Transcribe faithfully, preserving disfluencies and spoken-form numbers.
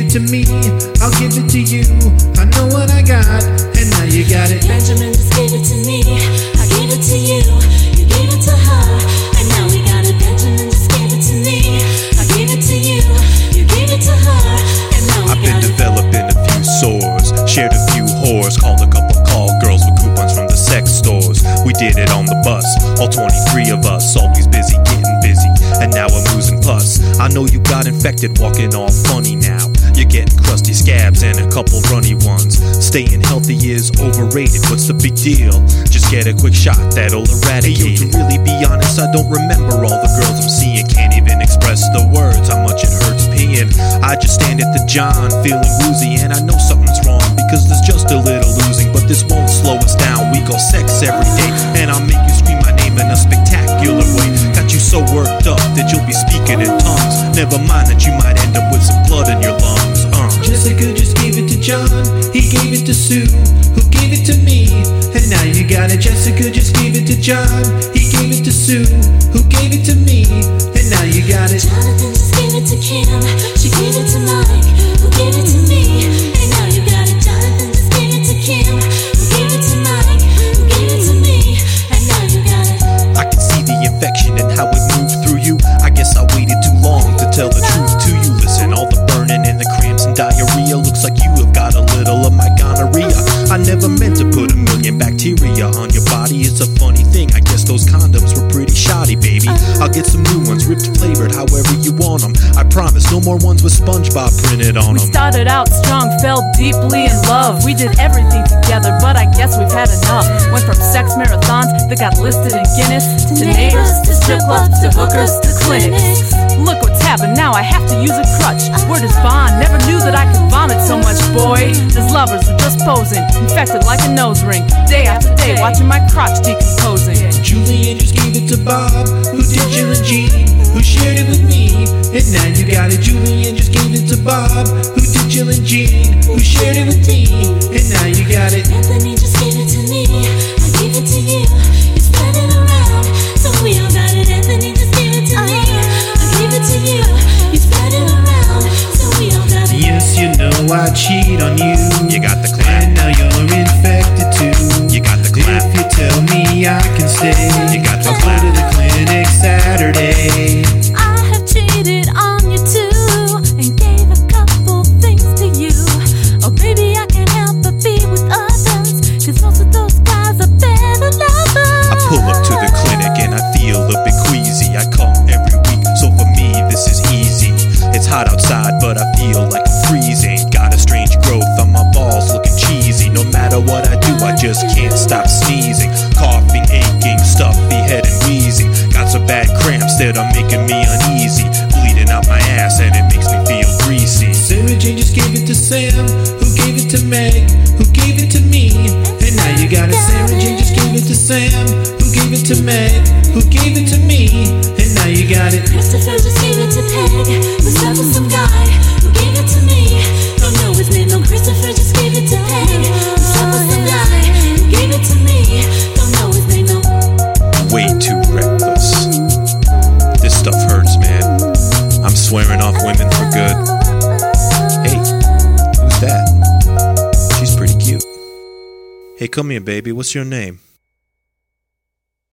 it to me, I'll give it to you. I know what I got, and now you got it. Benjamin just gave it to me, I gave it to you. You gave it to her, and now we got it. Benjamin just gave it to me, I gave it to you. You gave it to her, and now we I've got been it. developing a few sores, shared a few whores, called a couple call girls with coupons from the sex stores. We did it on the bus, all twenty-three of us, always busy getting busy, and now I'm losing pus. I know you got infected, walking all funny now. You're getting crusty scabs and a couple runny ones. Staying healthy is overrated, what's the big deal? Just get a quick shot that'll eradicate it. Hey, yo, to really be honest, I don't remember all the girls I'm seeing. Can't even express the words, how much it hurts peeing. I just stand at the John, feeling woozy, and I know something's wrong, because there's just a little losing. But this won't slow us down, we go sex every day, and I'll make you scream my name in a spectacular way. Got you so worked up that you'll be speaking in tongues. Never mind that you might end up with some blood in your lungs. uh. Jessica just gave it to John, he gave it to Sue, who gave it to me, and now you got it. Jessica just gave it to John, he gave it to Sue, who gave it to me, and now you got it. Jonathan just gave it to Kim, she gave it to Mike, who gave it to me, and now you got it. Jonathan just gave it to Kim, who gave it to Mike, who gave it to me, and now you got it. I can see the infection and how it moved through you. I guess I waited too long to tell the truth to you. Listen, all the burning and the cramps and diarrhea, looks like you have got a little of my gonorrhea. I never meant to put a million bacteria on your body. It's a funny thing, I guess those condoms were pretty shoddy, baby. I'll get some new ones, ripped flavored, however you want them. I promise, no more ones with SpongeBob printed on them. We started out strong, fell deeply in love. We did everything together, but I guess we've had enough. Went from sex marathons that got listed in Guinness, to neighbors, to strip clubs, to hookers, to clinics. Look what's happened, now I have to use a crutch. Word is bond, never knew that I could vomit so much, boy. These lovers are just posing, infected like a nose ring. Day after day, watching my crotch decomposing. Julian just gave it to Bob, who did Jill and Jean, who shared it with me, and now you got it. Julian just gave it to Bob, who did Jill and Jean, who shared it with me, and now you got it. Anthony just gave it to me, I gave it to you. You spread it around, so we all got it. Anthony just gave it to me, I gave it to you. You spread it around, so we all got it. Yes, you know I cheat on you. You got the clap. And now you're infected too. You got the clap. If you tell me I can stay, You got the I'll clap. go to the clinic Saturday. I have cheated on you too, and gave a couple things to you. Oh baby, I can't help but be with others, cause most of those guys are better lovers. I pull up to the clinic and I feel a bit queasy. I come every week, so for me this is easy. It's hot outside, but I feel like I'm freezing. Got a strange growth on my balls, looking cheesy. No matter what I do, I just can't stop sneezing. Coughing, aching, stuffy head and wheezing. Got some bad cramps that are making me uneasy. Bleeding out my ass and it makes me feel greasy. Sarah Jane just gave it to Sam, who gave it to Meg, who gave it to me, and now you got it. Sarah Jane just gave it to Sam, who gave it to Meg, who gave it to me, and now you got it. Christopher just gave it to Peg, who slept with some guy, who gave it to me. Don't know his name, no. Christopher just gave it to Peg, who slept with some guy, who gave it to me. Don't know his name, no. Way too reckless. This stuff hurts, man. I'm swearing off women for good. Hey, who's that? She's pretty cute. Hey, come here, baby. What's your name?